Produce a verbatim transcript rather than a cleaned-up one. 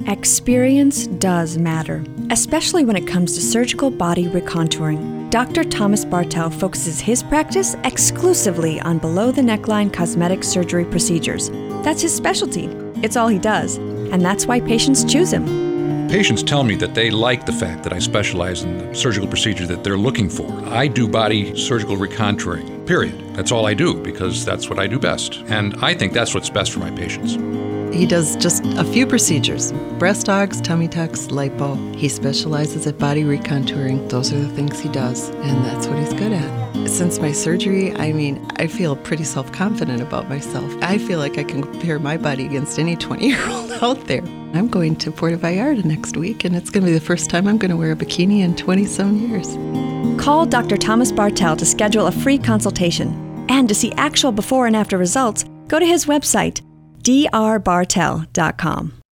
Experience does matter, especially when it comes to surgical body recontouring. Doctor Thomas Bartel focuses his practice exclusively on below-the-neckline cosmetic surgery procedures. That's his specialty. It's all he does, and that's why patients choose him. Patients tell me that they like the fact that I specialize in the surgical procedure that they're looking for. I do body surgical recontouring, period. That's all I do because that's what I do best. And I think that's what's best for my patients. He does just a few procedures: breast augs, tummy tucks, lipo. He specializes at body recontouring. Those are the things he does, and that's what he's good at. Since my surgery, I mean, I feel pretty self-confident about myself. I feel like I can compare my body against any twenty-year-old out there. I'm going to Puerto Vallarta next week, and it's going to be the first time I'm going to wear a bikini in twenty-some years. Call Doctor Thomas Bartel to schedule a free consultation. And to see actual before and after results, go to his website, d r bartel dot com.